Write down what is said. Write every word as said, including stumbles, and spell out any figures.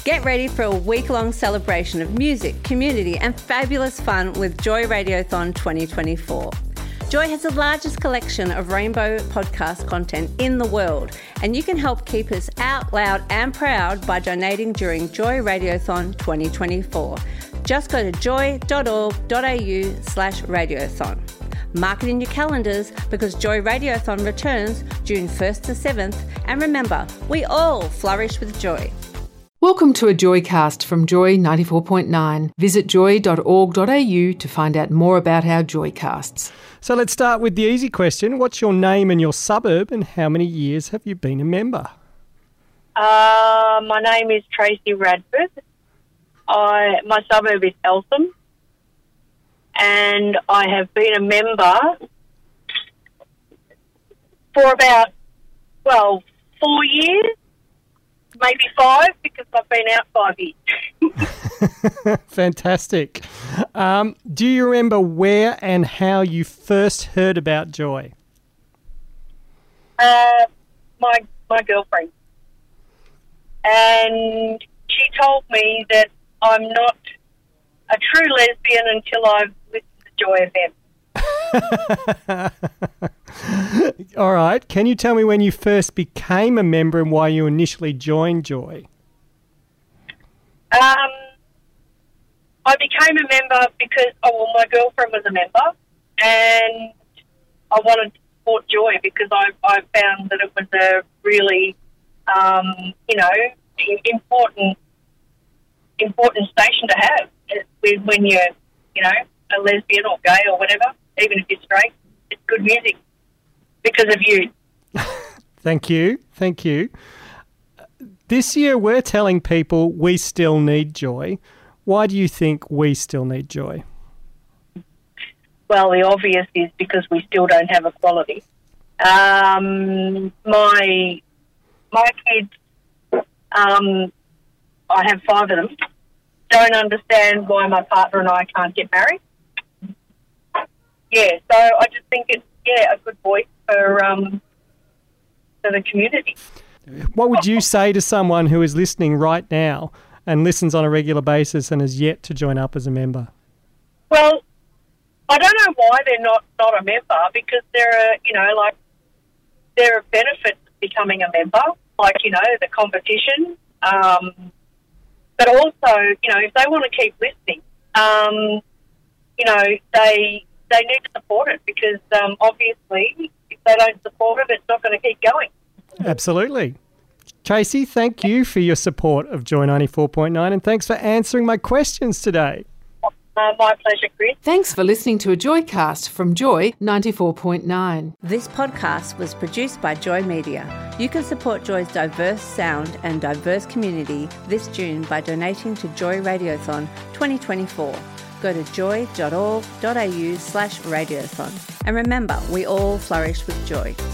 Get ready for a week-long celebration of music, community and fabulous fun with Joy Radiothon twenty twenty-four. Joy has the largest collection of rainbow podcast content in the world, and you can help keep us out loud and proud by donating during Joy Radiothon twenty twenty-four. Just go to joy.org.au slash radiothon. Mark it in your calendars because Joy Radiothon returns June first to seventh, and remember, we all flourish with joy. Welcome to a Joycast from Joy ninety-four point nine. Visit joy dot org dot a u to find out more about our Joycasts. So let's start with the easy question. What's your name and your suburb, and how many years have you been a member? Uh, my name is Tracy Radford. I my suburb is Eltham, and I have been a member for about, well, four years. Maybe five, because I've been out five years. Fantastic. Um, do you remember where and how you first heard about Joy? Uh, my my girlfriend. And she told me that I'm not a true lesbian until I've listened to Joy F M. All right. Can you tell me when you first became a member and why you initially joined Joy? Um, I became a member because, oh, well, my girlfriend was a member, and I wanted to support Joy because I, I found that it was a really, um, you know, important important station to have when you're, you know, a lesbian or gay or whatever, even if you're straight. It's good music because of you. Thank you. Thank you. This year we're telling people we still need Joy. Why do you think we still need Joy? Well, the obvious is because we still don't have equality. Um, my my kids, um, I have five of them, don't understand why my partner and I can't get married. Yeah, so I just think it's, yeah, a good voice for um for the community. What would you say to someone who is listening right now and listens on a regular basis and has yet to join up as a member? Well, I don't know why they're not, not a member, because there are, you know, like, there are benefits of becoming a member, like, you know, the competition, um, but also, you know, if they want to keep listening, um, you know, they they need to support it because um, obviously if they don't support it, it's not going to keep going. Absolutely. Tracy, thank you for your support of Joy ninety-four point nine and thanks for answering my questions today. Uh, my pleasure, Chris. Thanks for listening to a Joycast from Joy ninety-four point nine. This podcast was produced by Joy Media. You can support Joy's diverse sound and diverse community this June by donating to Joy Radiothon twenty twenty-four. Go to joy dot org dot a u slash radiothon. And remember, we all flourish with joy.